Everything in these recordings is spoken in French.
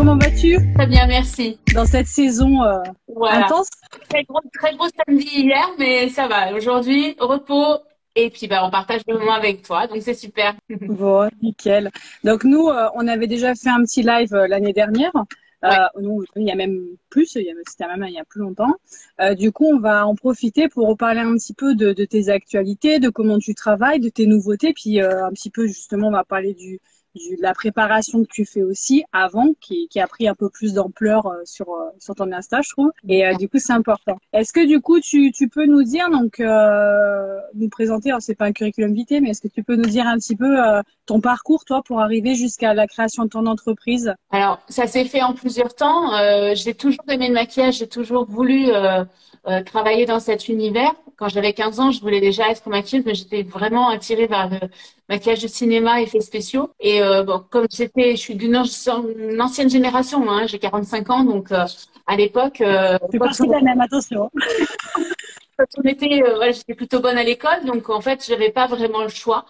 comment vas-tu Très bien, merci. dans cette saison Voilà. intense? Très gros samedi hier, mais ça va. Aujourd'hui, repos. Et puis, on partage le moment avec toi. Donc, c'est super. Bon, nickel. Donc nous, on avait déjà fait un petit live l'année dernière. Ouais. Non, il y a même plus, c'était même il y a plus longtemps. Du coup, on va en profiter pour reparler un petit peu de tes actualités, de comment tu travailles, de tes nouveautés, puis un petit peu justement, on va parler de la préparation que tu fais aussi avant, qui a pris un peu plus d'ampleur sur ton Insta, je trouve. Et du coup, c'est important. Est-ce que du coup, tu peux nous dire, donc, nous présenter, alors c'est pas un curriculum vitae, mais est-ce que tu peux nous dire un petit peu ton parcours, toi, pour arriver jusqu'à la création de ton entreprise? Alors, ça s'est fait en plusieurs temps. J'ai toujours aimé le maquillage. J'ai toujours voulu travailler dans cet univers. Quand j'avais 15 ans, je voulais déjà être maquilleuse, mais j'étais vraiment attirée vers le maquillage de cinéma, effets spéciaux. Et comme je suis une ancienne génération, moi, hein, j'ai 45 ans, donc à l'époque, C'est partie de la même, attention. quand on était, j'étais plutôt bonne à l'école, donc en fait, j'avais pas vraiment le choix.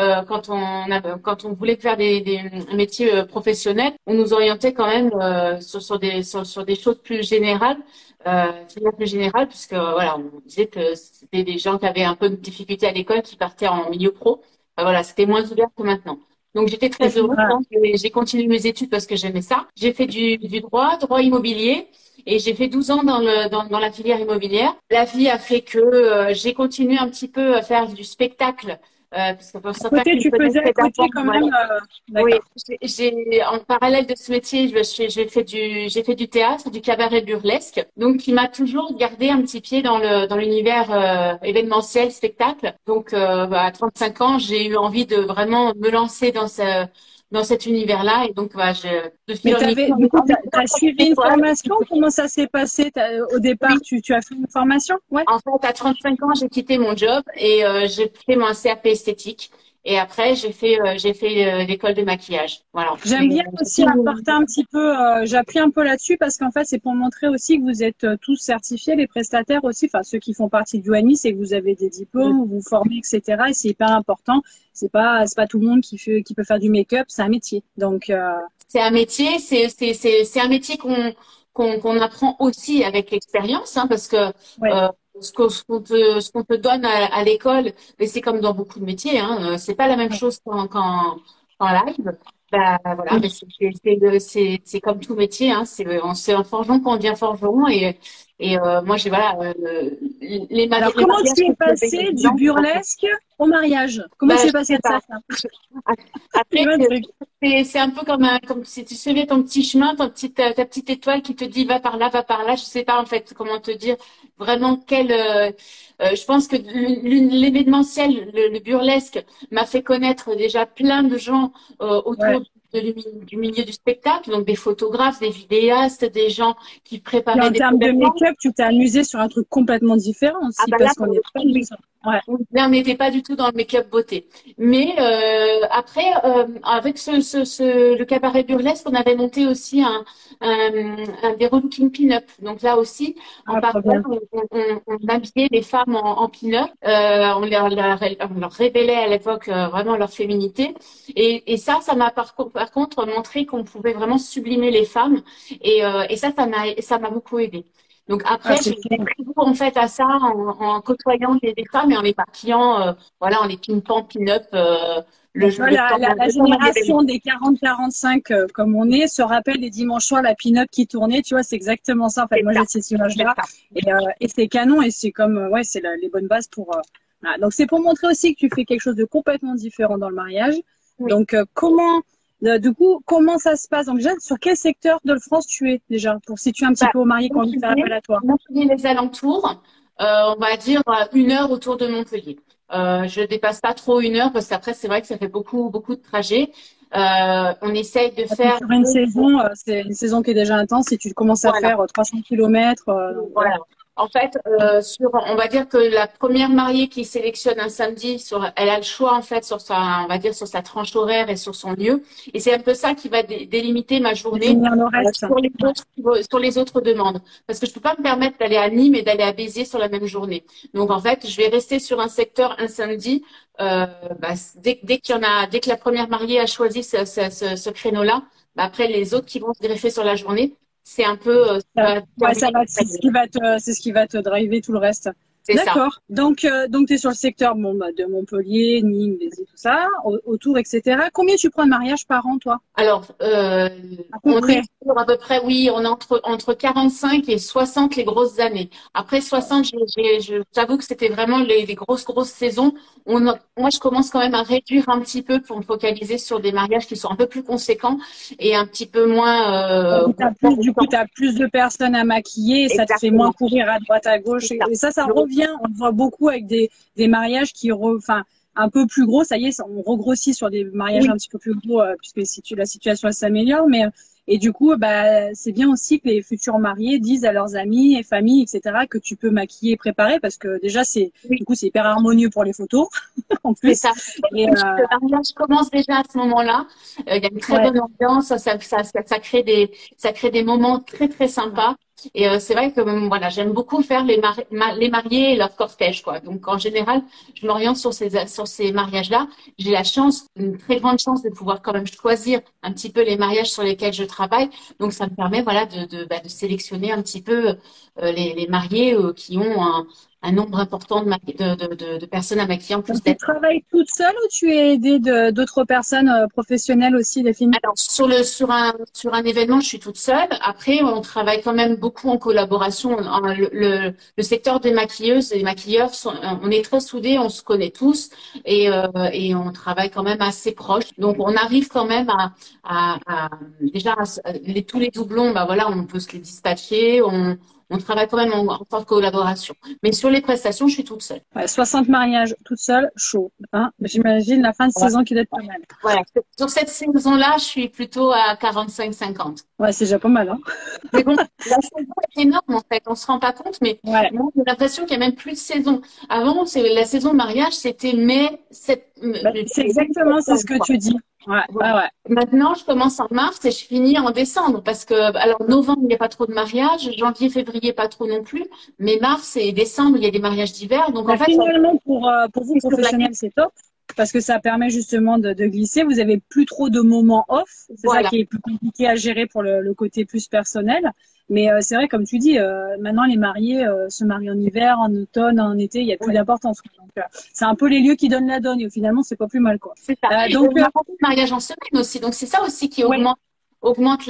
Quand on voulait faire des métiers professionnels, on nous orientait quand même sur des choses plus générales, plus générales, puisque voilà, on disait que c'était des gens qui avaient un peu de difficulté à l'école qui partaient en milieu pro. Voilà, c'était moins ouvert que maintenant. Donc j'étais très heureuse, hein. J'ai continué mes études parce que j'aimais ça. J'ai fait du droit immobilier. Et j'ai fait 12 ans dans la filière immobilière. La vie a fait que j'ai continué un petit peu à faire du spectacle. Parce que pour certains Côté, qui me tu connaissent faisais à c'est côté d'avant, quand voilà. même. Oui, D'accord. en parallèle de ce métier, j'ai fait du théâtre, du cabaret burlesque. Donc, qui m'a toujours gardé un petit pied dans l'univers événementiel, spectacle. Donc, à 35 ans, j'ai eu envie de vraiment me lancer dans cet univers-là. Et donc, de fil Mais en aiguille, du coup, en écoutant t'as cette suivi une étoile, formation? Comment ça s'est passé? Au départ, oui. tu as fait une formation? Ouais. En fait, à 35 ans, j'ai quitté mon job et j'ai fait mon CAP esthétique. Et après, j'ai fait l'école de maquillage. Voilà. J'aime bien aussi apporter un petit peu, j'appuie un peu là-dessus parce qu'en fait, c'est pour montrer aussi que vous êtes tous certifiés, les prestataires aussi, enfin ceux qui font partie du ANI, c'est que vous avez des diplômes, vous vous formez, etc. Et c'est hyper important. C'est pas tout le monde qui peut faire du make-up, c'est un métier. Donc, C'est un métier, c'est un métier qu'on apprend aussi avec l'expérience, hein, parce que ouais. ce qu'on te donne à l'école, mais c'est comme dans beaucoup de métiers, hein, c'est pas la même chose qu'en live. Voilà, mais Oui. c'est comme tout métier, hein, c'est un forgeron qu'on devient forgeron et moi j'ai voilà Alors, les comment mariages tu que es je faisais passé du étudiante, burlesque au mariage? Comment tu je es passé sais de ça, pas. ça? Après, Dis-moi un truc. c'est un peu comme si tu suivais ton petit chemin, ta petite étoile qui te dit va par là, va par là. Je sais pas en fait comment te dire vraiment je pense que l'événementiel, le burlesque m'a fait connaître déjà plein de gens Ouais. autour du milieu du spectacle, donc des photographes, des vidéastes, des gens qui Et préparaient en des termes de événements. make-up, tu t'es amusé sur un truc complètement différent Ah aussi, bah là, parce qu'on pour n'est le pas coup, du tout oui. sur. Ouais. Là, on n'était pas du tout dans le make-up beauté. Mais après, avec le cabaret burlesque, on avait monté aussi des relooking pin-up. Donc là aussi, en Ah, trop parallèle, bien. on habillait les femmes en pin-up. On leur révélait à l'époque vraiment leur féminité. Et ça m'a par contre montré qu'on pouvait vraiment sublimer les femmes. Et ça m'a beaucoup aidé. Donc Ah, après, c'est j'ai clair. pris goût en fait à ça en côtoyant des femmes et en les maquillant, voilà, en les pin-pan, pin-up, Donc, tu vois, la le temps d'un événement. génération des 40-45, comme on est, se rappelle les dimanches soirs, la pin-up qui tournait. Tu vois, c'est exactement ça. En fait, C'est moi, ça, j'ai cette c'est image-là. ça. Et c'est canon. Et c'est comme, ouais, c'est les bonnes bases pour. Voilà. Donc, c'est pour montrer aussi que tu fais quelque chose de complètement différent dans le mariage. Oui. Donc, du coup, comment ça se passe? Donc, déjà, sur quel secteur de France tu es, déjà, pour situer un petit Bah, peu aux mariés qui ont envie de faire appel à toi? Montpellier, les alentours, on va dire 1 heure autour de Montpellier. Je dépasse pas trop 1 heure parce qu'après, c'est vrai que ça fait beaucoup de trajets. On essaye de T'es faire sur une saison, c'est une saison qui est déjà intense. Si tu commences à voilà. faire 300 kilomètres, ouais. Voilà. En fait, on va dire que la première mariée qui sélectionne un samedi, elle a le choix en fait on va dire sur sa tranche horaire et sur son lieu. Et c'est un peu ça qui va délimiter ma journée Définir le reste. Ouais. sur les autres demandes. Parce que je peux pas me permettre d'aller à Nîmes et d'aller à Béziers sur la même journée. Donc en fait, je vais rester sur un secteur un samedi. Dès que la première mariée a choisi ce créneau-là, bah, après les autres qui vont se greffer sur la journée, c'est un peu, Ouais, c'est ce qui va te driver tout le reste. c'est ça. D'accord. Donc tu es sur le secteur bon, bah, de Montpellier, Nîmes, Béziers, tout ça, autour, etc. Combien tu prends de mariage par an, toi? Alors, À peu on est près. sur à peu près, oui, on est entre 45 et 60 les grosses années. Après 60, j'avoue que c'était vraiment les grosses saisons. Moi, je commence quand même à réduire un petit peu pour me focaliser sur des mariages qui sont un peu plus conséquents et un petit peu moins. Du coup, tu as plus de personnes à maquiller et ça te fait moins Exactement. courir à droite, à C'est gauche. ça. Et ça revient. On le voit beaucoup avec des mariages enfin, un peu plus gros. Ça y est, on regrossit sur des mariages Oui, un petit peu plus gros puisque la situation elle s'améliore. Et du coup, bah, c'est bien aussi que les futurs mariés disent à leurs amis et familles, etc., que tu peux maquiller et préparer parce que déjà, oui. du coup, c'est hyper harmonieux pour les photos en C'est plus. ça. Et Le mariage commence déjà à ce moment-là. Il y a une très ouais. bonne ambiance. Ça crée des moments très, très sympas. Et c'est vrai que voilà, j'aime beaucoup faire les mariés et leur cortège, quoi. Donc en général, je m'oriente sur ces mariages-là. J'ai la chance, une très grande chance de pouvoir quand même choisir un petit peu les mariages sur lesquels je travaille. Donc ça me permet voilà de sélectionner un petit peu les mariés qui ont un nombre important de personnes à maquiller en plus Donc, tu d'être. travailles toute seule ou tu es aidée d'autres personnes professionnelles aussi, des films? Alors, sur un événement, je suis toute seule. Après, on travaille quand même beaucoup en collaboration. Le secteur des maquilleuses et des maquilleurs, on est très soudés, on se connaît tous et on travaille quand même assez proche. Donc, on arrive quand même déjà, tous les doublons, bah voilà, on peut se les dispatcher. On travaille quand même en forte collaboration. Mais sur les prestations, je suis toute seule. Ouais, 60 mariages toute seule, chaud. Hein. J'imagine la fin de saison qui doit être pas mal. Voilà. Sur cette saison-là, je suis plutôt à 45-50. Ouais, c'est déjà pas mal. Hein. Mais bon, la saison est énorme en fait, on se rend pas compte, mais Ouais, moi j'ai l'impression qu'il y a même plus de saison. Avant, la saison de mariage, c'était bah, c'est exactement c'est ce septembre, que quoi. tu dis. Ouais, ouais, Voilà. ouais. Maintenant, je commence en mars et je finis en décembre parce que, alors, novembre, il n'y a pas trop de mariages, janvier, février, pas trop non plus, mais mars et décembre, il y a des mariages d'hiver. Donc, en Bah, fait, finalement, pour vous c'est sur l'année. professionnels, c'est top parce que ça permet justement de glisser. Vous avez plus trop de moments off. C'est ça Voilà. qui est plus compliqué à gérer pour le côté plus personnel. Mais c'est vrai, comme tu dis, maintenant les mariés se marient en hiver, en automne, en été, il n'y a plus Ouais, d'importance. Donc, c'est un peu les lieux qui donnent la donne et finalement, c'est pas plus mal, quoi. c'est ça. Et Donc, on a beaucoup de mariages en semaine aussi. Donc, c'est ça aussi qui ouais. augmente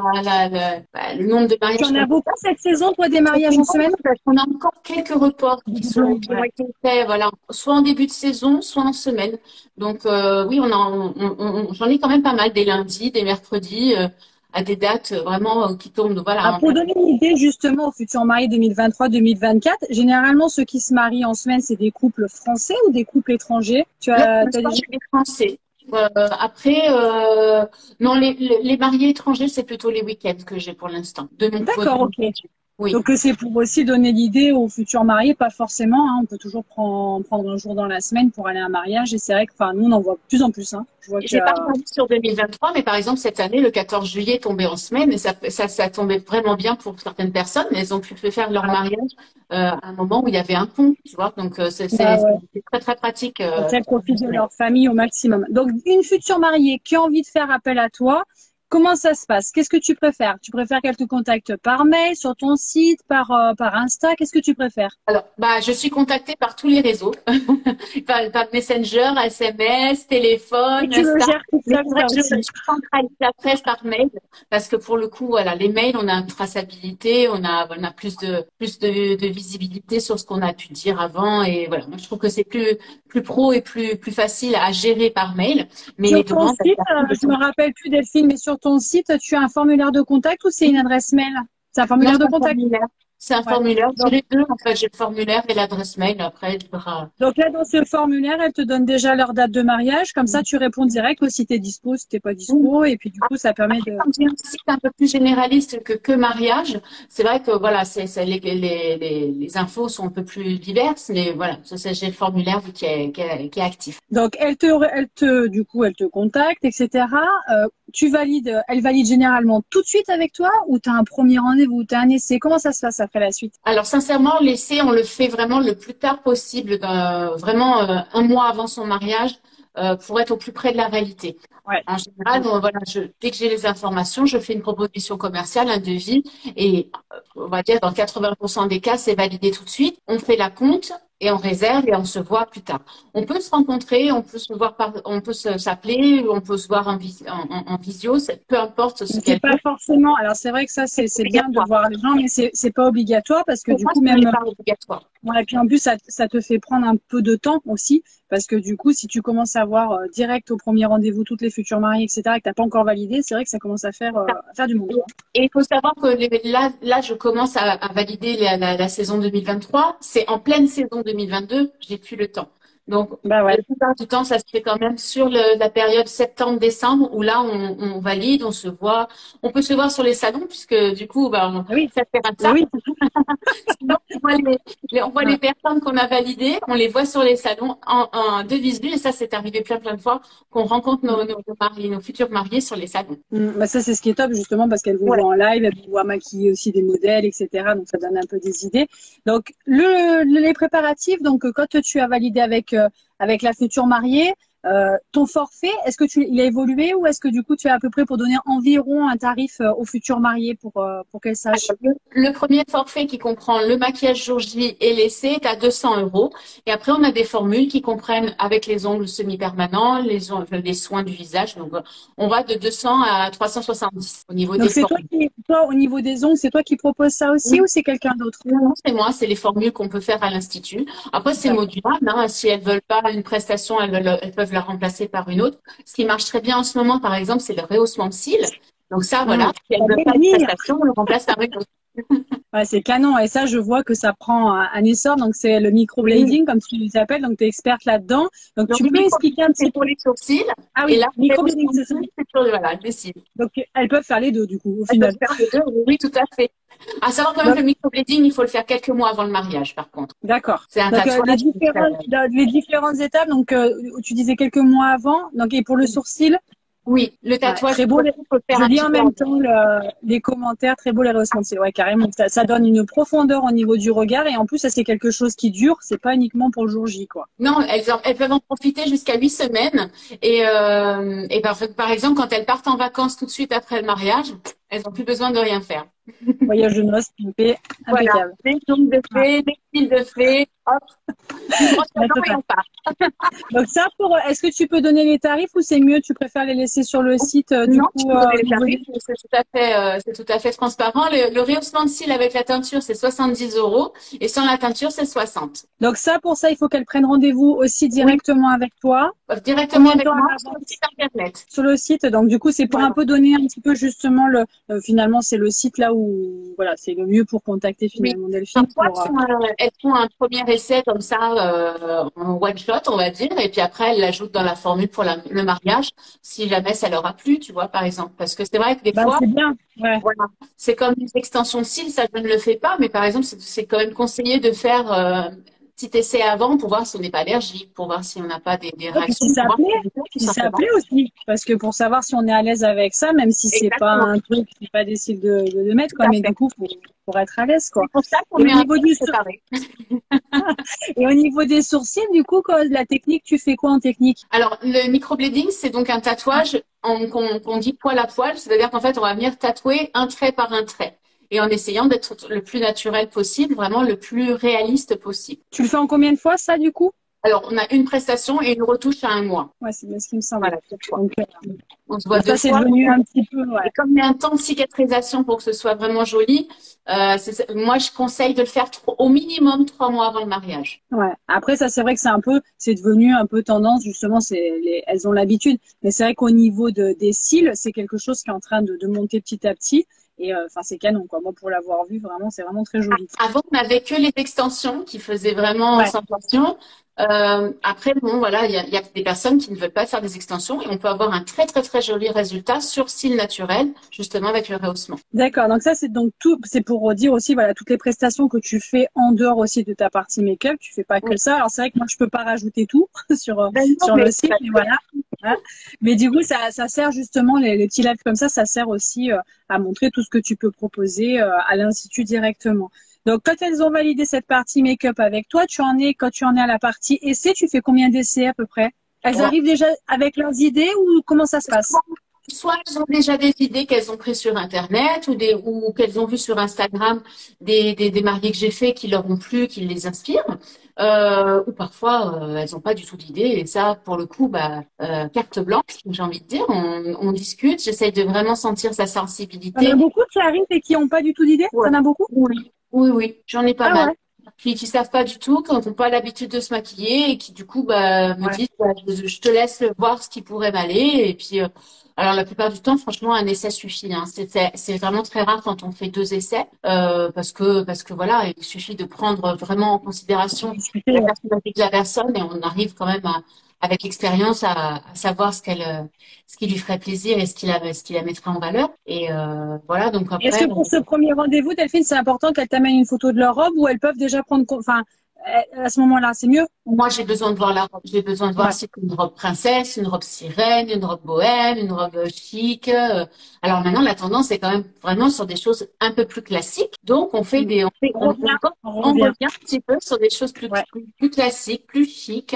le nombre de Tu mariages en qu'on as peut beaucoup cette saison, toi, des faire. mariages en semaine? On a encore quelques reports qui ont Ouais. été faits, voilà, soit en début de saison, soit en semaine. Donc, oui, j'en ai quand même pas mal des lundis, des mercredis, à des dates vraiment qui tombent, voilà, Ah, en pour plein. donner une idée justement aux futurs mariés 2023-2024, généralement ceux qui se marient en semaine, c'est des couples français ou des couples étrangers? Là, pour T'as l'instant, déjà... c'est des Français. Après, non, les mariés étrangers, c'est plutôt les week-ends que j'ai pour l'instant, de D'accord, mon ok. côté. Oui. Donc c'est pour aussi donner l'idée aux futurs mariés, pas forcément, hein, on peut toujours prendre un jour dans la semaine pour aller à un mariage et c'est vrai que enfin, nous on en voit de plus en plus. Hein. Je vois que J'ai pas regardé sur 2023, mais par exemple, cette année, le 14 juillet est tombé en semaine et ça tombait vraiment bien pour certaines personnes, mais elles ont pu faire leur mariage à un moment où il y avait un pont, tu vois. Donc, bah, ouais. c'est très, très pratique. Donc, elles profitent de leur famille au maximum. Donc une future mariée qui a envie de faire appel à toi, comment ça se passe? Qu'est-ce que tu préfères? Tu préfères qu'elle te contacte par mail, sur ton site, par Insta? Qu'est-ce que tu préfères? Alors, bah, je suis contactée par tous les réseaux, par Messenger, SMS, Et téléphone, tu le Insta. gères toute Mais seule, c'est vrai ça que aussi. je centralise la presse par mail parce que pour le coup, voilà, les mails, on a une traçabilité, on a plus de visibilité sur ce qu'on a pu dire avant et voilà. Moi, je trouve que c'est plus pro et plus facile à gérer par mail. Mais les Sur ton demandes, elles site, arrivent de je me temps. rappelle plus Delphine, mais sur ton site, tu as un formulaire de contact ou c'est une adresse mail? C'est un Non, formulaire c'est de un contact. formulaire. C'est un Ouais. formulaire. J'ai Donc, les deux, en fait. J'ai le formulaire et l'adresse mail. Après, il faudra. donc là, dans ce formulaire, elle te donne déjà leur date de mariage. Comme ça, tu réponds direct si tu es dispo, si tu n'es pas dispo. Et puis, du coup, ça permet de... Comme j'ai un site un peu plus généraliste que mariage, c'est vrai que voilà, les infos sont un peu plus diverses, mais voilà, j'ai le formulaire qui est actif. Donc, du coup, elle te contacte, etc. Elle valide généralement tout de suite avec toi ou tu as un premier rendez-vous, tu as un essai? Comment ça se passe après la suite? Alors sincèrement, l'essai, on le fait vraiment le plus tard possible, vraiment un mois avant son mariage. pour être au plus près de la réalité. Ouais. En général, voilà, dès que j'ai les informations, je fais une proposition commerciale, un devis, et on va dire dans 80% des cas, c'est validé tout de suite. On fait la compte et on réserve et on se voit plus tard. On peut se rencontrer, on peut se voir on peut s'appeler, on peut se voir en visio, peu importe ce Mais qu'elle c'est pas veut. forcément. Alors c'est vrai que ça c'est bien de Obligatoire. voir les gens, mais c'est pas obligatoire parce que Pour du moi, coup ce n'est même pas obligatoire. ouais, et puis en plus ça te fait prendre un peu de temps aussi parce que du coup si tu commences à voir direct au premier rendez-vous toutes les futures mariées etc. et que t'as pas encore validé, c'est vrai que ça commence à faire du monde. Quoi. Et il faut savoir que là, je commence à valider la saison 2023. C'est en pleine saison 2022, j'ai plus le temps. Donc, Bah ouais. la plupart du temps, ça se fait quand même sur la période septembre-décembre où là, on valide, on se voit. On peut se voir sur les salons puisque du coup, bah, Oui. ça fait un Mais ça. oui. Sinon, on voit les personnes qu'on a validées, on les voit sur les salons de visu. Et ça, c'est arrivé plein de fois qu'on rencontre nos mariés, nos futurs mariés sur les salons. Bah ça c'est ce qui est top justement parce qu'elles vous Ouais. voient en live, elles vous voient maquiller aussi des modèles etc. Donc ça donne un peu des idées. Donc les préparatifs donc quand tu as validé avec la future mariée, ton forfait, est-ce que il a évolué ou est-ce que du coup tu as à peu près pour donner environ un tarif aux futures mariées pour qu'elles sachent? Le premier forfait qui comprend le maquillage jour J et l'essai est à 200 euros. Et après, on a des formules qui comprennent avec les ongles semi-permanents, les soins du visage. Donc, on va de 200 à 370 au niveau des Donc c'est formules. toi au niveau des ongles, c'est toi qui proposes ça aussi Oui. ou c'est quelqu'un d'autre? Non, c'est moi, c'est les formules qu'on peut faire à l'Institut. Après, c'est modulable, hein. Si elles veulent pas une prestation, elles peuvent la remplacer par une autre. Ce qui marche très bien en ce moment, par exemple, c'est le rehaussement de cils. Donc ça, voilà, si elles veulent pas une prestation, on le remplace par une autre. Ouais, c'est canon. Et ça, je vois que ça prend un essor. Donc, c'est le microblading, comme tu l'appelles. Donc, tu es experte là-dedans. Donc, Donc, tu le peux expliquer un microblading, petit c'est peu. pour les sourcils. Ah Et oui, là, le microblading, rehaussement de c'est ça. cils, c'est pour, voilà, les cils. Donc, elles peuvent faire les deux, du coup, au Elles peuvent final. faire les deux, oui, tout à fait. À savoir quand même Donc, que le microblading, il faut le faire quelques mois avant le mariage, par contre. d'accord. C'est un Donc, tatouage. les différentes étapes, donc, où tu disais quelques mois avant. Donc, et pour le sourcil, Oui, le ouais, tatouage, très beau. il faut le faire Je un lis petit en peu même avant. temps les commentaires, très beau les rehaussements de cils. Ouais, carrément. Ça donne une profondeur au niveau du regard et en plus, ça c'est quelque chose qui dure. C'est pas uniquement pour le jour J, quoi. Non, elles peuvent en profiter jusqu'à 8 semaines. Et par exemple, quand elles partent en vacances tout de suite après le mariage, elles n'ont plus besoin de rien faire. Voyage de noces, pimpé, Voilà, impeccable. des ongles de Ah, fée, des cils de fée, hop, une brosse à la dents et totale. on part. Donc ça, est-ce que tu peux donner les tarifs ou c'est mieux, tu préfères les laisser sur le site du Non, tu coup peux donner au les niveau tarifs, c'est tout à fait transparent. Le rehaussement de cils avec la teinture, c'est 70 euros et sans la teinture, c'est 60. Donc ça, pour ça, il faut qu'elle prenne rendez-vous aussi Oui, directement avec toi. directement Combien de avec temps moi à sur le l'avance site internet. sur le site? Donc du coup, c'est pour un Voilà. peu donner un petit peu justement finalement, c'est le site là où voilà, c'est le mieux pour contacter Oui. finalement Delphine Parfois, elles font un premier essai comme ça, en one shot, on va dire, et puis après, elles l'ajoutent dans la formule pour le mariage, si jamais ça leur a plu, tu vois, par exemple. Parce que c'est vrai que des bah fois, c'est bien. Ouais. voilà, c'est comme une extension de cils, ça je ne le fais pas, mais par exemple, c'est quand même conseillé de faire un petit essai avant pour voir si on n'est pas allergique, pour voir si on n'a pas des Et puis réactions, pour voir si on est bien, tout si ça simplement. plaît aussi, parce que pour savoir si on est à l'aise avec ça, même si c'est pas Exactement. un truc, c'est pas des cils de mettre Tout quoi, à mais fait. du coup, pour être à l'aise quoi. C'est pour ça qu'on Et au met un niveau truc du séparé. et au niveau des sourcils, du coup, la technique, tu fais quoi en technique? Alors, le microblading, c'est donc un tatouage qu'on dit poil à poil, c'est-à-dire qu'en fait, on va venir tatouer un trait par un trait et en essayant d'être le plus naturel possible, vraiment le plus réaliste possible. Tu le fais en combien de fois ça, du coup? Alors, on a une prestation et une retouche à un mois. Ouais, c'est bien ce qui me semble. Voilà, 2 fois. Donc, On se voit et deux ça, c'est fois. devenu un petit peu, ouais. Et comme il y a un temps de cicatrisation pour que ce soit vraiment joli, moi, je conseille de le faire au minimum 3 mois avant le mariage. Ouais. Après, ça, c'est vrai que c'est devenu un peu tendance, justement, elles ont l'habitude. Mais c'est vrai qu'au niveau des cils, c'est quelque chose qui est en train de monter petit à petit. Et, enfin, c'est canon, quoi. Moi, pour l'avoir vu, vraiment, c'est vraiment très joli. Avant, on n'avait que les extensions qui faisaient vraiment Ouais. sensation. Après, bon, voilà, il y a des personnes qui ne veulent pas faire des extensions et on peut avoir un très, très, très joli résultat sur cils naturel, justement avec le rehaussement. D'accord. Donc ça, c'est donc tout, c'est pour dire aussi, voilà, toutes les prestations que tu fais en dehors aussi de ta partie make-up. Tu fais pas que Oui. ça. Alors, c'est vrai que moi, je peux pas rajouter tout sur, Ben non, sur mais le site, mais voilà. Hein. Mais du coup, ça sert justement, les petits lives comme ça sert aussi à montrer tout ce que tu peux proposer à l'Institut directement. Donc, quand elles ont validé cette partie make-up avec toi, quand tu en es à la partie essai, tu fais combien d'essais à peu près? Elles arrivent déjà avec leurs idées ou comment ça se passe? Soit elles ont déjà des idées qu'elles ont prises sur Internet ou qu'elles ont vues sur Instagram des mariés que j'ai faits qui leur ont plu, qui les inspirent. Ou parfois elles n'ont pas du tout d'idées et ça pour le coup carte blanche j'ai envie de dire on discute, j'essaye de vraiment sentir sa Il y en sensibilité. a beaucoup qui arrivent et qui n'ont pas du tout d'idée? Ouais. T'en as beaucoup? Oui, j'en ai pas Ah mal ouais. qui savent pas du tout, qui n'ont pas l'habitude de se maquiller et qui du coup me Ouais. disent je te laisse voir ce qui pourrait m'aller et puis alors la plupart du temps franchement un essai suffit hein. C'est vraiment très rare quand on fait 2 essais parce que voilà il suffit de prendre vraiment en considération Discuter, la ouais. personnalité de la personne et on arrive quand même avec l'expérience à savoir ce qui lui ferait plaisir et ce qui la mettrait en valeur et voilà donc Est-ce après que pour ce premier rendez-vous, Delphine, c'est important qu'elles t'amènent une photo de leur robe ou elles peuvent déjà prendre, enfin, à ce moment-là, c'est mieux? moi, j'ai besoin de voir la robe. J'ai besoin de voir Ouais. si c'est une robe princesse, une robe sirène, une robe bohème, une robe chic. Alors maintenant, la tendance est quand même vraiment sur des choses un peu plus classiques. Donc, on fait On revient. On on revient. revient un petit peu sur des choses Ouais. plus classiques, plus chic.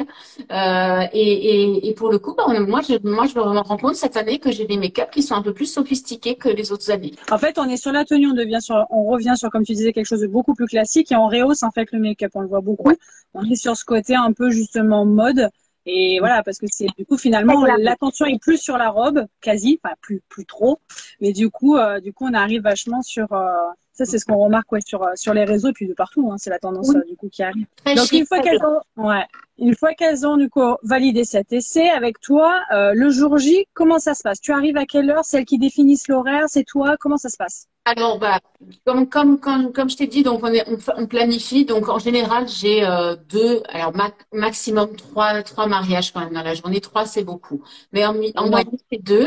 Et pour le coup, moi, je me rends compte cette année que j'ai des make-up qui sont un peu plus sophistiqués que les autres années. En fait, on est sur la tenue, on revient sur, comme tu disais, quelque chose de beaucoup plus classique et on rehausse en fait le make-up. On le voit beaucoup. Ouais. On est sur ce côté un peu justement mode. Et voilà, parce que c'est du coup Très finalement glamour. l'attention est plus sur la robe, quasi, enfin plus trop. Mais du coup, on arrive vachement sur ça, c'est ce qu'on remarque ouais, sur les réseaux et puis de partout. Hein, c'est la tendance Oui, du coup qui arrive. très Donc chic, très glamour. une fois qu'elles ont du coup validé cet essai avec toi, le jour J, comment ça se passe? Tu arrives à quelle heure? Celles qui définissent l'horaire, c'est toi? Comment ça se passe? Alors, comme je t'ai dit, donc on planifie. Donc, en général, j'ai maximum trois mariages quand même dans la journée. Trois, c'est beaucoup. Mais en Ouais. moyenne, c'est deux.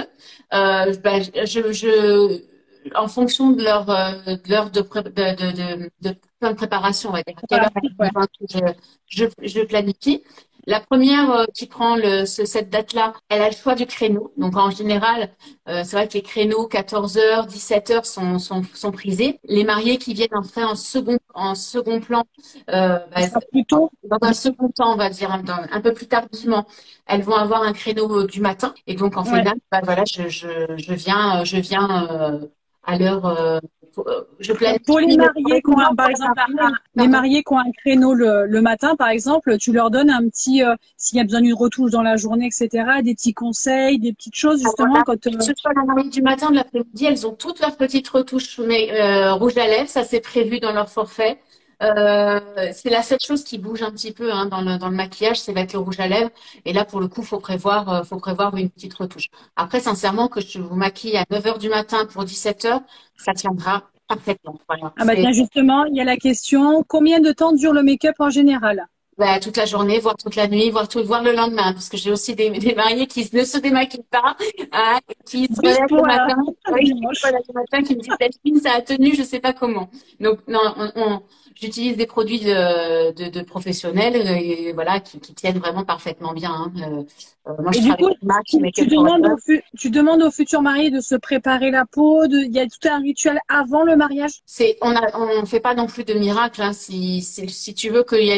En fonction de l'heure de fin de préparation, on va dire, à quelle heure elle Ouais. a besoin que je planifie. La première qui prend cette date-là, elle a le choix du créneau. Donc en général, c'est vrai que les créneaux 14h, 17h sont prisés. Les mariés qui viennent après en second plan, Ça sera plus tôt. dans un second temps, on va dire, un peu plus tardivement, elles vont avoir un créneau du matin. Et donc en Ouais. final, voilà, je viens à l'heure. Je Donc, planifie. pour les mariés qui ont, par exemple, les Pardon. mariés qui ont un créneau le matin, par exemple, tu leur donnes un petit, s'il y a besoin d'une retouche dans la journée, etc., des petits conseils, des petites choses, Alors justement, là, quand, que ce soit la mariée du matin ou de l'après-midi, elles ont toutes leurs petites retouches mais, rouge à lèvres, ça c'est prévu dans leur forfait. C'est la seule chose qui bouge un petit peu hein, dans le maquillage, c'est avec le rouge à lèvres. Et là, pour le coup, faut prévoir une petite retouche. Après, sincèrement, que je vous maquille à 9h du matin pour 17h, ça tiendra parfaitement. Voilà. ah bah tiens, justement, il y a la question, combien de temps dure le make-up en général? Toute la journée, voire toute la nuit, voire le lendemain, parce que j'ai aussi des mariés qui ne se démaquillent pas, hein, qui se Juste relèvent le pour matin, oui, qui dimanche. se relèvent le matin, qui me disent Delphine, ça a tenu, je sais pas comment. Donc non, j'utilise des produits de professionnels et voilà qui tiennent vraiment parfaitement bien. Hein. Moi, je Et du travaille coup, avec Mac, tu Make-up demandes Forever. tu demandes aux futurs mariés de se préparer la peau, il y a tout un rituel avant le mariage? On fait pas non plus de miracle. Hein. Si tu veux qu'il y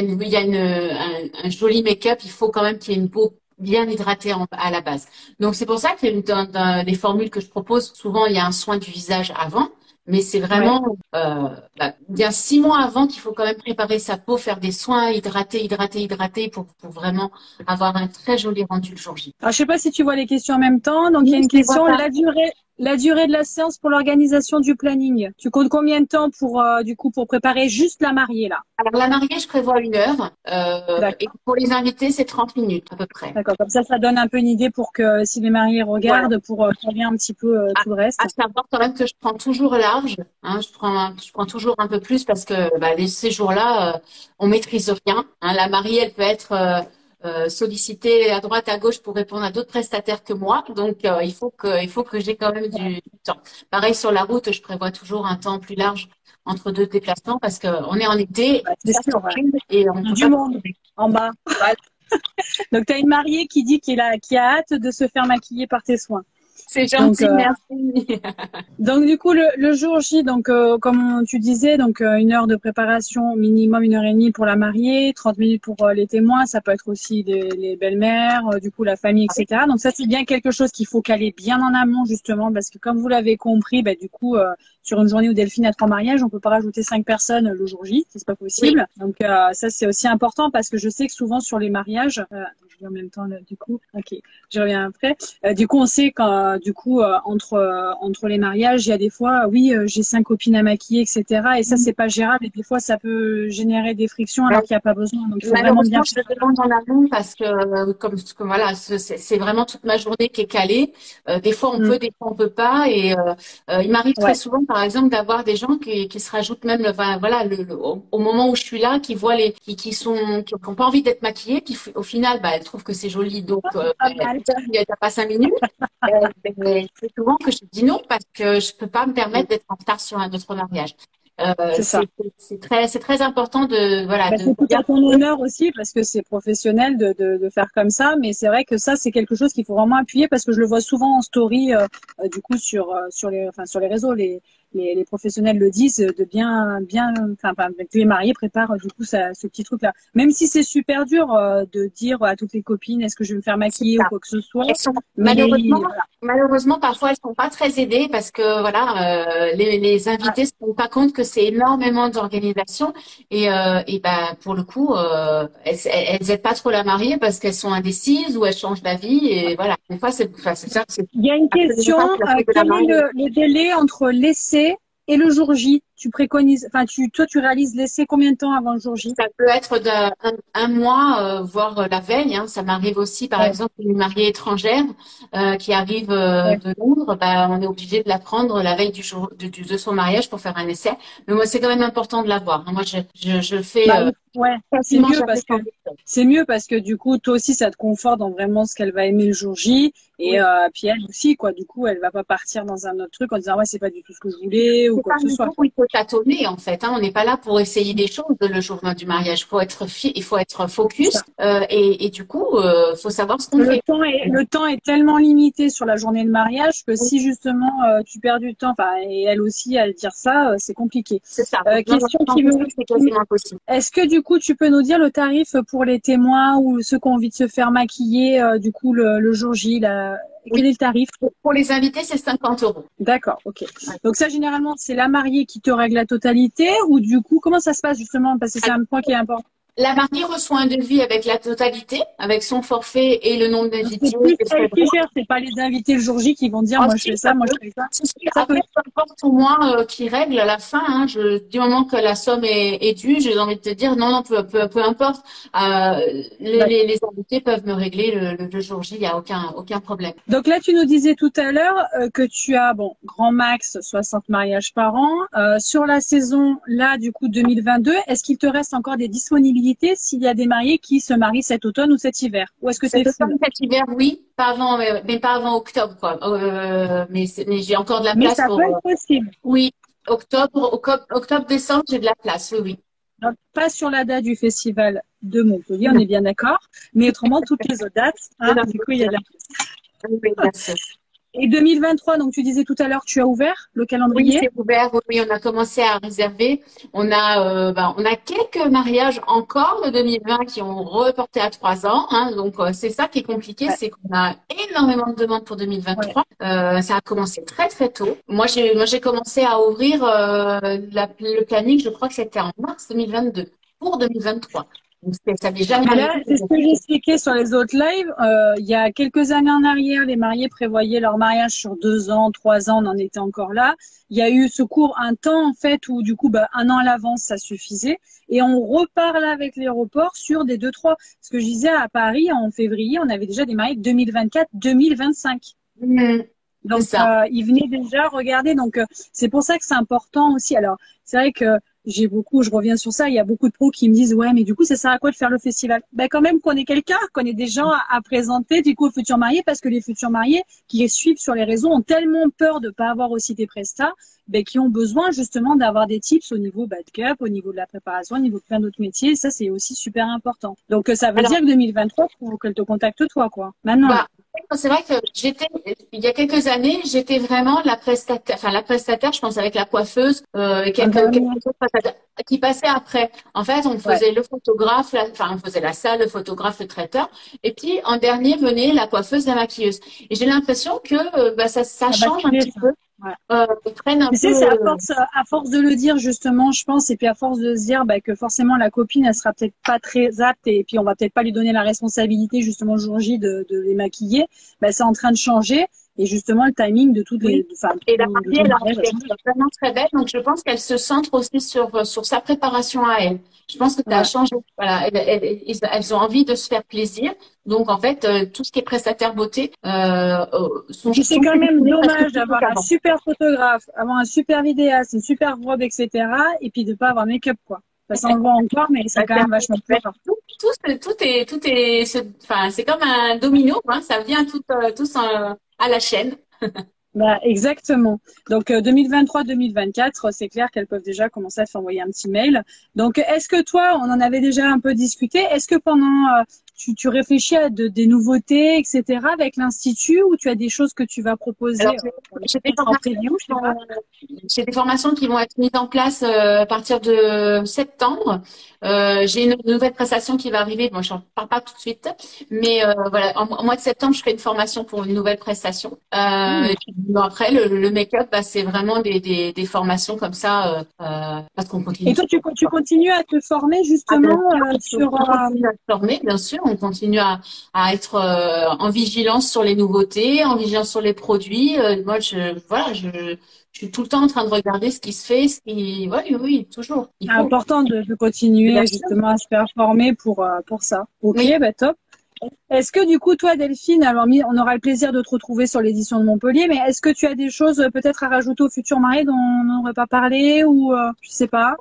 un joli make-up, il faut quand même qu'il y ait une peau bien hydratée à la base. Donc c'est pour ça que dans les formules que je propose, souvent il y a un soin du visage avant, mais c'est Ouais. vraiment bien 6 mois avant qu'il faut quand même préparer sa peau, faire des soins hydratés pour vraiment avoir un très joli rendu le jour J. Alors, je sais pas si tu vois les questions en même temps. Donc, il y a Oui, une je les vois question, pas. la durée de la séance pour l'organisation du planning. Tu comptes combien de temps pour préparer juste la mariée, là? Alors la mariée, je prévois 1 heure et D'accord. pour les invités, c'est 30 minutes à peu près. D'accord. Comme ça donne un peu une idée pour que si les mariés Voilà. regardent, pour prévenir un petit peu À, tout le reste. à savoir quand même que je prends toujours large, hein, je prends toujours un peu plus parce que ces jours-là, on maîtrise rien. Hein. La mariée, elle peut être sollicitée à droite, à gauche pour répondre à d'autres prestataires que moi. Donc, il faut que j'ai quand même du temps. Pareil sur la route, je prévois toujours un temps plus large entre deux déplacements parce qu'on est en été, Ouais, c'est ça sûr, ouais. circule et on peut Du pas. monde en bas. Voilà. Donc, tu as une mariée qui dit qui a hâte de se faire maquiller par tes soins. C'est Donc, gentil, merci. donc du coup, le jour J, donc comme tu disais, donc 1 heure de préparation, minimum 1 heure et demie pour la mariée, 30 minutes pour les témoins, ça peut être aussi les belles-mères, du coup la famille, etc. Donc ça, c'est bien quelque chose qu'il faut caler bien en amont justement, parce que comme vous l'avez compris, bah, du coup, sur une journée où Delphine a 3 mariages, on peut pas rajouter 5 personnes le jour J, c'est pas Oui. possible. Donc ça, c'est aussi important parce que je sais que souvent sur les mariages, je dis en même temps, là, du coup, ok, je reviens après. Du coup, on sait quand, du coup, entre les mariages, il y a des fois, oui, j'ai 5 copines à maquiller, etc. Et ça, c'est pas gérable. Et des fois, ça peut générer des frictions alors qu'il n'y a pas besoin. Donc, il faut vraiment bien Malheureusement, je le demande en amont parce que, comme voilà, c'est vraiment toute ma journée qui est calée. Des fois, on faire. peut, des fois, on peut pas. Et il m'arrive très Ouais. souvent, par exemple, d'avoir des gens qui se rajoutent même, enfin, voilà, au moment où je suis là, qui voient qui ont pas envie d'être maquillés, puis au final, bah, elles trouvent que c'est joli, donc Pas mal. t'as pas 5 minutes. C'est souvent que je dis non parce que je peux pas me permettre d'être en retard sur un autre mariage. C'est ça. C'est très important de voilà Ben, de c'est tout bien. à ton honneur aussi parce que c'est professionnel de faire comme ça, mais c'est vrai que ça c'est quelque chose qu'il faut vraiment appuyer parce que je le vois souvent en story du coup sur les réseaux les professionnels le disent de bien que les mariés préparent du coup ce petit truc là. Même si c'est super dur de dire à toutes les copines est-ce que je vais me faire C'est maquiller ou ça. quoi que ce soit, Elles sont mais malheureusement parfois elles sont pas très aidées parce que voilà les invités se rendent pas compte que c'est énormément d'organisation et ben pour le coup elles aident pas trop la mariée parce qu'elles sont indécises ou elles changent d'avis et voilà des fois c'est ça c'est il y a une absolument question, pas la faute de la quel est mariée. le délai entre l'essai et le jour J? Tu préconises, enfin toi tu réalises l'essai combien de temps avant le jour J? Ça peut être un mois, voire la veille. Hein. Ça m'arrive aussi, par Ouais, exemple, une mariée étrangère qui arrive ouais. de Londres. Bah, on est obligé de la prendre la veille du jour de son mariage pour faire un essai. Mais moi, c'est quand même important de l'avoir. Hein. Moi, je fais Bah, ouais, quasiment jamais sans essai. c'est mieux parce que du coup, toi aussi, ça te conforte dans vraiment ce qu'elle va aimer le jour J. Et Oui. puis elle aussi, quoi. Du coup, elle va pas partir dans un autre truc en disant ouais, c'est pas du tout ce que je voulais ou C'est quoi pas que ce un soit. jour où il faut tâtonner en fait. Hein. On n'est pas là pour essayer des choses le jour du mariage. Il faut être C'est ça. focus et du coup, faut savoir ce qu'on fait. Le temps est tellement limité sur la journée de mariage que si justement tu perds du temps, enfin, et elle aussi à dire ça, c'est compliqué. C'est ça. Donc, non, Question sans essai, c'est quasiment impossible. est-ce que du coup tu peux nous dire le tarif pour les témoins ou ceux qui ont envie de se faire maquiller du coup le jour J, là, Oui. quel est le tarif? Pour les invités, c'est 50 €. D'accord, ok. Donc ça généralement c'est la mariée qui te règle la totalité ou du coup comment ça se passe justement parce que c'est un point qui est important. La mariée reçoit un devis avec la totalité, avec son forfait et le nombre C'est d'invités plus et frais elle de qui droit. gère, c'est pas les invités le jour J qui vont dire moi je fais Ensuite, ça ça, moi peut. je fais ça. Si, si, Ça peut. après, peu importe pour moi qui règle à la fin. Hein, du moment que la somme est due, j'ai envie de te dire non, non, peu importe. Les invités peuvent me régler le jour J, il n'y a aucun problème. Donc là, tu nous disais tout à l'heure que tu as, bon, grand max 60 mariages par an. Sur la saison, là, du coup, 2022, est-ce qu'il te reste encore des disponibilités s'il y a des mariés qui se marient cet automne ou cet hiver? Ou est-ce que Cet c'est full? automne, cet hiver, oui, pas avant, mais pas avant octobre, quoi. Mais j'ai encore de la Mais place ça peut pour. être possible. Oui, octobre, décembre, j'ai de la place, oui, oui. Donc, pas sur la date du festival de Montpellier, on est bien d'accord. Mais autrement, toutes les autres dates, hein, Non, du coup, il y a de la... oui, oui, bien sûr. Et 2023, donc tu disais tout à l'heure, tu as ouvert le Oui, calendrier? c'est ouvert. Oui, oui, on a commencé à réserver. On a quelques mariages encore de 2020 qui ont reporté à 3 ans. Hein, donc, c'est ça qui est compliqué, Ouais, c'est qu'on a énormément de demandes pour ouais. 2023. Ça a commencé très, très tôt. Moi, j'ai commencé à ouvrir le planning, je crois que c'était en mars 2022 pour 2023. Donc, ça m'est jamais Mais là, arrivé. c'est ce que j'expliquais sur les autres lives. Il y a quelques années en arrière, les mariés prévoyaient leur mariage sur 2 ans, 3 ans, on en était encore là. Il y a eu ce court un temps, en fait, où du coup, 1 an à l'avance, ça suffisait. Et on repart là avec les reports sur des 2, 3. Ce que je disais à Paris, en février, on avait déjà des mariés 2024, 2025. Mhm. C'est Donc, ça. ils venaient déjà regarder. Donc, c'est pour ça que c'est important aussi. Alors, c'est vrai que je reviens sur ça, il y a beaucoup de pros qui me disent, ouais, mais du coup, ça sert à quoi de faire le festival? Ben, quand même, qu'on ait quelqu'un, qu'on ait des gens à présenter, du coup, aux futurs mariés, parce que les futurs mariés qui les suivent sur les réseaux ont tellement peur de pas avoir aussi des prestats, ben, qui ont besoin, justement, d'avoir des tips au niveau backup, au niveau de la préparation, au niveau de plein d'autres métiers. Ça, c'est aussi super important. Donc, ça veut Alors, dire que 2023, faut qu'elle te contacte toi, quoi. Maintenant, bah, là. c'est vrai que il y a quelques années, j'étais vraiment la prestataire, je pense, avec la coiffeuse, et quelques autres prestataires qui passaient après. En fait, on faisait le photographe, on faisait la salle, le photographe, le traiteur, et puis en dernier venait la coiffeuse, la maquilleuse. Et j'ai l'impression que ça change un petit peu. Ouais. C'est à force de le dire justement, je pense, et puis à force de se dire que forcément la copine, elle sera peut-être pas très apte, et puis on va peut-être pas lui donner la responsabilité justement le jour J de les maquiller. C'est en train de changer. Et justement, le timing de toutes les... Et la mariée, elle est vraiment très belle. Donc, je pense qu'elle se centre aussi sur sa préparation à elle. Je pense que ça a changé. Voilà, elles ont envie de se faire plaisir. Donc, en fait, tout ce qui est prestataire beauté c'est quand même dommage d'avoir un super photographe, avoir un super vidéaste, une super robe, etc. Et puis de pas avoir make-up, quoi. Ça on le voit encore, mais c'est quand même vachement plus partout. C'est comme un domino, hein, ça vient tous à la chaîne. Exactement. Donc 2023-2024, c'est clair qu'elles peuvent déjà commencer à t'envoyer un petit mail. Donc est-ce que toi, on en avait déjà un peu discuté, est-ce que pendant tu réfléchis à des nouveautés, etc. avec l'Institut, ou tu as des choses que tu vas proposer? J'ai des formations qui vont être mises en place à partir de septembre. J'ai une nouvelle prestation qui va arriver. Bon, je n'en parle pas tout de suite, mais voilà, en mois de septembre, je ferai une formation pour une nouvelle prestation. Et puis, après, le make-up, c'est vraiment des formations comme ça, parce qu'on continue. Et toi, tu continues à te former justement sur. On continue à se former, bien sûr. On continue à être en vigilance sur les nouveautés, en vigilance sur les produits. Moi, je suis tout le temps en train de regarder ce qui se fait, oui, toujours. C'est important de continuer justement à se faire former pour ça. Ok, oui. Top. Est-ce que du coup, toi, Delphine, alors on aura le plaisir de te retrouver sur l'édition de Montpellier, mais est-ce que tu as des choses peut-être à rajouter aux futurs mariés dont on n'aurait pas parlé, ou je sais pas?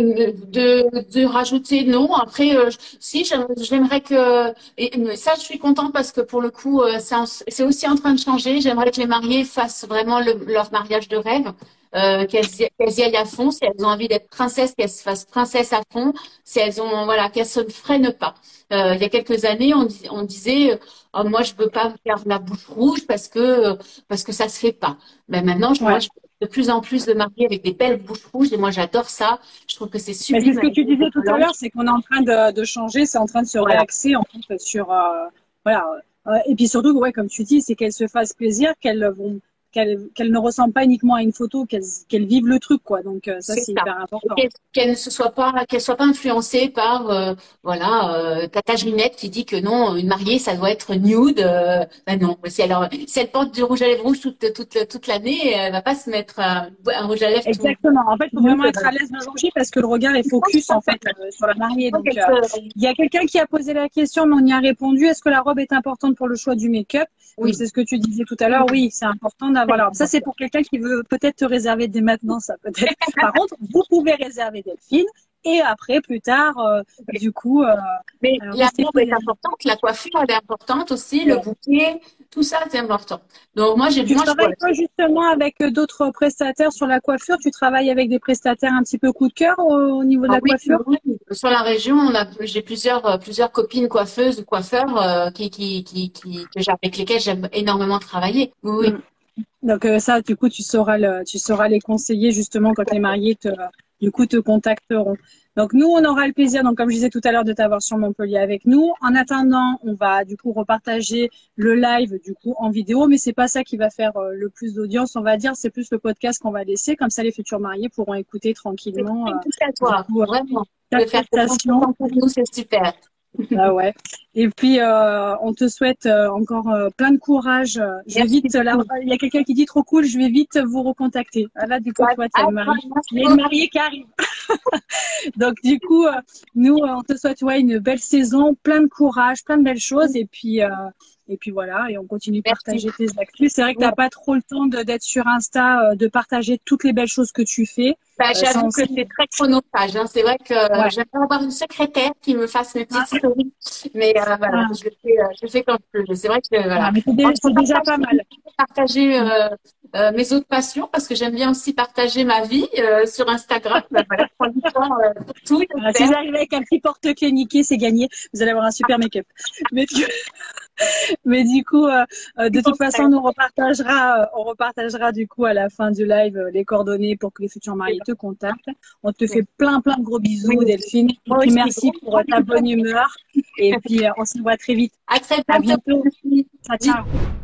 De rajouter, non. Après, si, j'aimerais que, et ça, je suis contente parce que pour le coup, c'est aussi en train de changer. J'aimerais que les mariés fassent vraiment leur mariage de rêve. Qu'elles y aillent à fond, si elles ont envie d'être princesses, qu'elles se fassent princesse à fond, si elles ont, qu'elles se freinent pas. Il y a quelques années, on disait, oh, moi je veux pas me faire la bouche rouge parce que ça se fait pas. Mais maintenant, je vois de plus en plus de mariés avec des belles bouches rouges, et moi j'adore ça. Je trouve que c'est super. Mais c'est ce que tu disais tout à l'heure, c'est qu'on est en train de changer, c'est en train de se réaxer en fait sur et puis surtout, comme tu dis, c'est qu'elles se fassent plaisir, qu'elles ne ressemblent pas uniquement à une photo, qu'elles vivent le truc, quoi. Donc ça c'est hyper important. Qu'elles ne soient pas influencées par Tata Ginette qui dit que non, une mariée ça doit être nude. Non, si elle porte du rouge à lèvres rouge toute l'année, elle va pas se mettre un rouge à lèvres. Exactement. En fait, il faut vraiment être à l'aise le jour J parce que le regard est focus en fait sur la mariée. Donc il y a quelqu'un qui a posé la question, mais on y a répondu. Est-ce que la robe est importante pour le choix du make-up? Oui, c'est ce que tu disais tout à l'heure. Oui, c'est important d'avoir. Alors, ça, c'est pour quelqu'un qui veut peut-être te réserver dès maintenant, ça peut-être. Par contre, vous pouvez réserver Delphine. Et après, plus tard, du coup. Mais la robe est importante, la coiffure elle est importante aussi, le bouquet, tout ça c'est important. Donc moi Tu travailles toi justement avec d'autres prestataires sur la coiffure. Tu travailles avec des prestataires un petit peu coup de cœur au niveau de la coiffure. Oui. Sur la région, j'ai plusieurs copines coiffeuses ou coiffeurs avec lesquelles j'aime énormément travailler. Oui. Donc ça, du coup, tu sauras les conseiller justement quand les mariés te contacteront. Donc nous, on aura le plaisir, donc comme je disais tout à l'heure, de t'avoir sur Montpellier avec nous. En attendant, on va du coup repartager le live du coup en vidéo, mais c'est pas ça qui va faire le plus d'audience, on va dire. C'est plus le podcast qu'on va laisser, comme ça les futurs mariés pourront écouter tranquillement. C'est à toi, vraiment. Ta prestation. Pour nous, c'est super. Ah ouais. Et puis on te souhaite encore plein de courage. Il y a quelqu'un qui dit trop cool, je vais vite vous recontacter. Ah là du coup toi tu es une mariée qui arrive. Donc du coup nous on te souhaite une belle saison, plein de courage, plein de belles choses, et puis voilà, et on continue de partager tes actus. C'est vrai que t'as pas trop le temps d'être sur Insta, de partager toutes les belles choses que tu fais. J'avoue que c'est très chronophage. Hein. C'est vrai que j'aimerais avoir une secrétaire qui me fasse mes petites stories. Mais je fais quand je peux. C'est vrai que mais c'est déjà pas mal. Partager mes autres passions parce que j'aime bien aussi partager ma vie sur Instagram. Voilà, je prends du temps pour tout. Voilà, si vous arrivez avec un petit porte-clés niqué, c'est gagné. Vous allez avoir un super make-up. Mais du coup, de toute façon, nous on repartagera du coup à la fin du live les coordonnées pour que les futurs mariés te contactent. On te fait plein de gros bisous, Delphine. Et puis merci pour ta bonne humeur. Et puis on se voit très vite. À très À bientôt. bientôt. Ciao, ciao.